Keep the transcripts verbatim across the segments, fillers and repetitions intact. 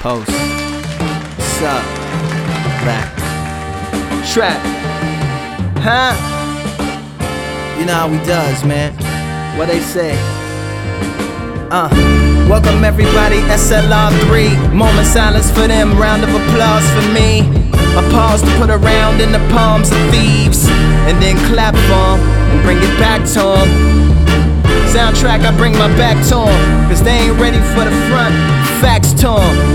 Host. What's up? Back. Trap. Huh? You know how we does, man. What they say? Uh. Welcome everybody, S L R three. Moment silence for them, round of applause for me. A pause to put around in the palms of thieves, and then clap for 'em and bring it back to 'em. Soundtrack, I bring my back to 'em, cause they ain't ready for the front. Facts to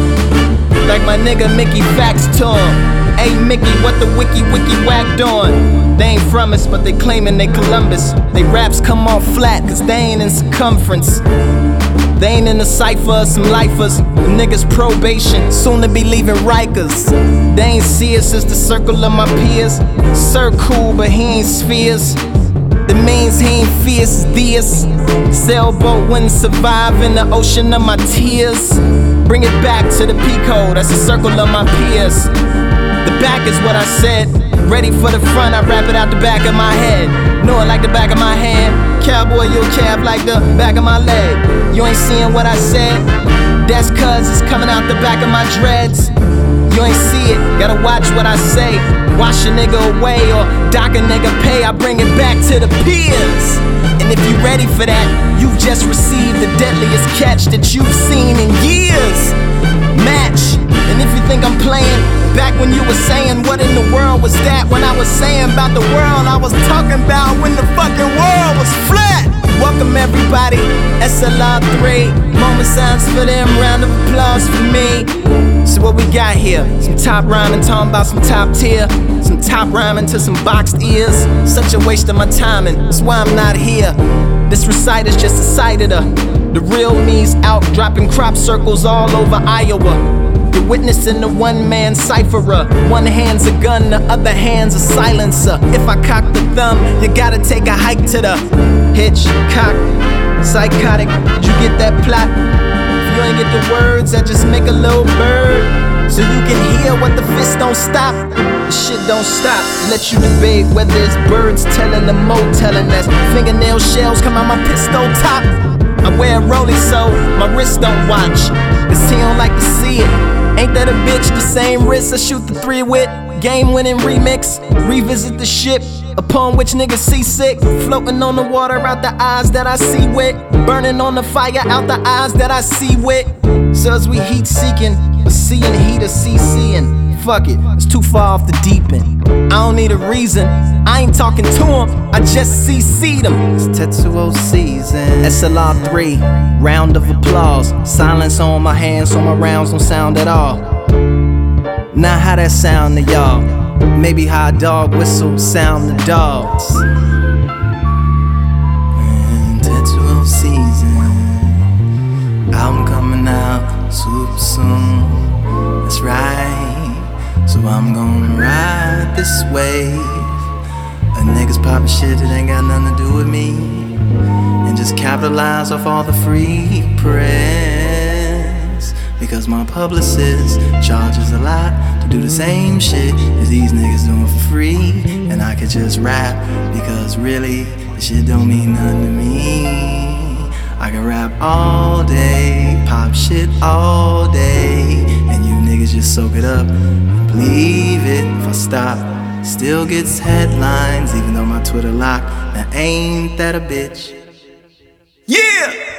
'em, like my nigga Mickey Facts to 'em. Hey Mickey, what the wiki wiki whack doing? They ain't from us, but they claimin' they Columbus. They raps come off flat, cause they ain't in circumference. They ain't in the cypher, some lifers. Them niggas probation, soon to be leaving Rikers. They ain't see us as the circle of my peers. Sir cool, but he ain't spheres. The means he ain't fierce as this. Sailboat wouldn't survive in the ocean of my tears. Bring it back to the P-code, that's the circle of my peers. The back is what I said. Ready for the front, I wrap it out the back of my head. Know it like the back of my hand. Cowboy, you'll cab like the back of my leg. You ain't seeing what I said? That's cause it's coming out the back of my dreads. You ain't see it, gotta watch what I say. Wash a nigga away or dock a nigga pay. I bring it back to the peers. And if you ready for that, you've just received the deadliest catch that you've seen in years. Match. And if you think I'm playing, back when you were saying what in the world was that? When I was saying about the world, I was talking about when the fucking world was flat. Welcome everybody, S L R three. Moment silence for them, round of applause for me. So what we got here? Some top rhyming, talking about some top tier. Some top rhyming to some boxed ears. Such a waste of my timing, that's why I'm not here. This reciter's just a sight of the The real me's out, dropping crop circles all over Iowa. You're witnessing the one-man cipherer. One hand's a gun, the other hand's a silencer. If I cock the thumb, you gotta take a hike to the Hitchcock. Psychotic, did you get that plot? If you ain't get the words, I just make a little bird, so you can hear what the fist don't stop. The shit don't stop. Let you debate whether it's birds telling the motelling. That's fingernail shells come out my pistol top. I wear a rollie so my wrist don't watch, cause he don't like to see it. Ain't that a bitch, the same wrist I shoot the three with? Game winning remix, revisit the ship upon which niggas seasick. Floating on the water out the eyes that I see with. Burning on the fire out the eyes that I see with. So as we heat seeking, but seeing heat or CCing. Fuck it, it's too far off the deep end. I don't need a reason, I ain't talking to him, I just C C'd him. It's Tetsuo season. S L R three, round of applause. Silence on my hands so my rounds don't sound at all. Now how that sound to y'all? Maybe how a dog whistle sound to dogs. And Tetsuo season, album coming out super soon. That's right. So I'm gonna ride this wave. A niggas poppin' shit that ain't got nothing to do with me, and just capitalize off all the free press. Because my publicist charges a lot to do the same shit as these niggas doing for free. And I could just rap, because really, this shit don't mean nothing to me. I can rap all day, pop shit all day, and you niggas just soak it up. Believe it, if I stop, still gets headlines, even though my Twitter locked. Now ain't that a bitch? Yeah!